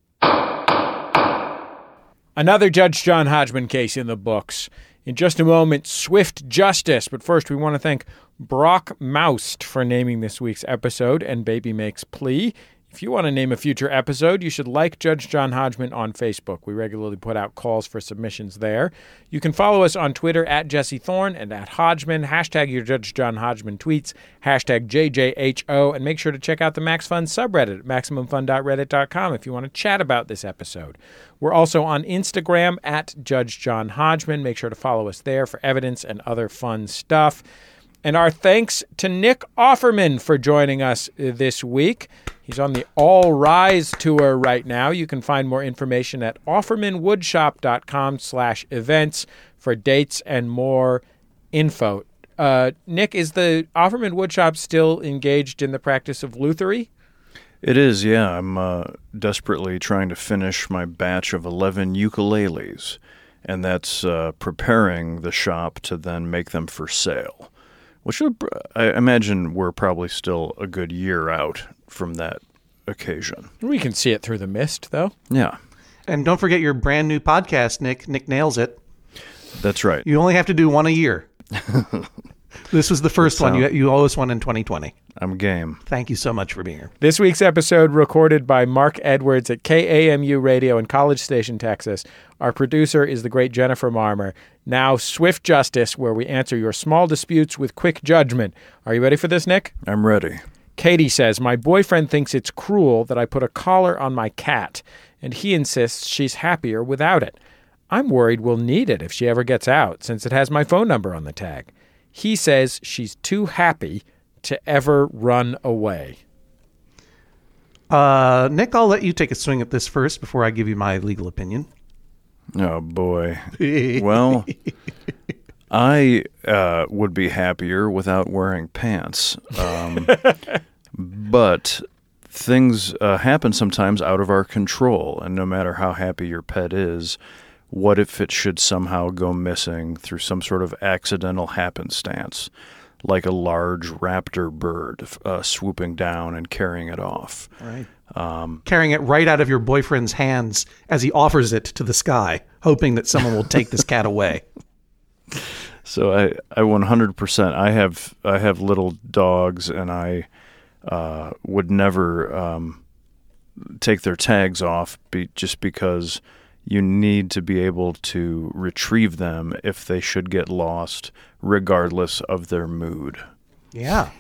Another Judge John Hodgman case in the books. In just a moment, swift justice. But first, we want to thank Brock Moust for naming this week's episode and Baby Makes Plea. If you want to name a future episode, you should like Judge John Hodgman on Facebook. We regularly put out calls for submissions there. You can follow us on Twitter at Jesse Thorne and at Hodgman. Hashtag your Judge John Hodgman tweets. Hashtag JJHO. And make sure to check out the Max Fun subreddit at MaximumFun.reddit.com if you want to chat about this episode. We're also on Instagram at Judge John Hodgman. Make sure to follow us there for evidence and other fun stuff. And our thanks to Nick Offerman for joining us this week. He's on the All Rise tour right now. You can find more information at offermanwoodshop.com/events for dates and more info. Nick, is the Offerman Woodshop still engaged in the practice of luthery? It is, yeah. I'm desperately trying to finish my batch of 11 ukuleles, and that's preparing the shop to then make them for sale. Which I imagine we're probably still a good year out from that occasion. We can see it through the mist, though. Yeah. And don't forget your brand new podcast, Nick. Nick Nails It. That's right. You only have to do one a year. This was the first one. You owe us one in 2020. I'm game. Thank you so much for being here. This week's episode recorded by Mark Edwards at KAMU Radio in College Station, Texas. Our producer is the great Jennifer Marmer. Now, Swift Justice, where we answer your small disputes with quick judgment. Are you ready for this, Nick? I'm ready. Katie says, my boyfriend thinks it's cruel that I put a collar on my cat, and he insists she's happier without it. I'm worried we'll need it if she ever gets out, since it has my phone number on the tag. He says she's too happy to ever run away. Nick, I'll let you take a swing at this first before I give you my legal opinion. Oh, boy. Well, I would be happier without wearing pants. But things happen sometimes out of our control, and no matter how happy your pet is, what if it should somehow go missing through some sort of accidental happenstance, like a large raptor bird swooping down and carrying it off? Right. Carrying it right out of your boyfriend's hands as he offers it to the sky, hoping that someone will take this cat away. So I 100%. I have little dogs, and I would never take their tags off just because you need to be able to retrieve them if they should get lost, regardless of their mood. Yeah.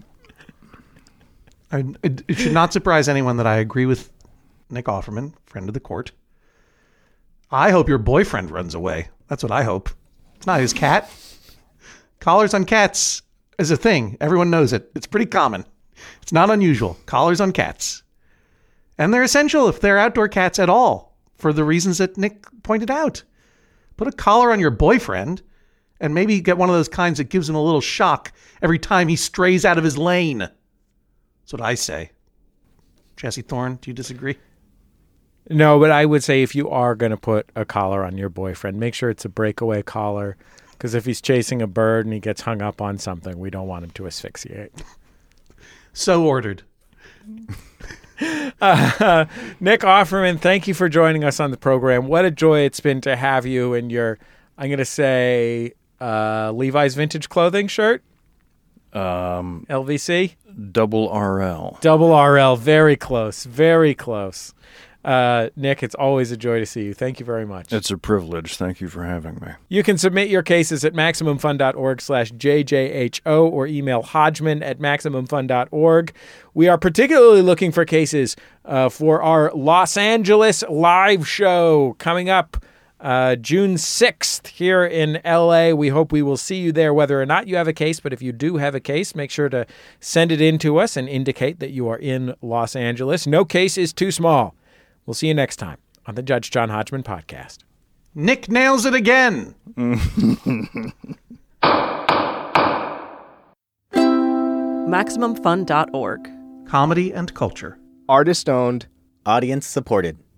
It should not surprise anyone that I agree with Nick Offerman, friend of the court. I hope your boyfriend runs away. That's what I hope. It's not his cat. Collars on cats is a thing. Everyone knows it. It's pretty common. It's not unusual. Collars on cats. And they're essential if they're outdoor cats at all, for the reasons that Nick pointed out. Put a collar on your boyfriend and maybe get one of those kinds that gives him a little shock every time he strays out of his lane. That's what I say. Jesse Thorne, do you disagree? No, but I would say if you are going to put a collar on your boyfriend, make sure it's a breakaway collar, because if he's chasing a bird and he gets hung up on something, we don't want him to asphyxiate. So ordered. Nick Offerman, thank you for joining us on the program. What a joy it's been to have you in your, I'm going to say, Levi's vintage clothing shirt. LVC? Double RL. Double RL. Very close. Very close. Nick, it's always a joy to see you. Thank you very much. It's a privilege. Thank you for having me. You can submit your cases at MaximumFun.org/JJHO or email Hodgman@MaximumFun.org. We are particularly looking for cases for our Los Angeles live show coming up June 6th here in LA. We hope we will see you there, whether or not you have a case. But if you do have a case, make sure to send it in to us and indicate that you are in Los Angeles. No case is too small. We'll see you next time on the Judge John Hodgman podcast. Nick nails it again. MaximumFun.org. Comedy and culture. Artist owned, audience supported.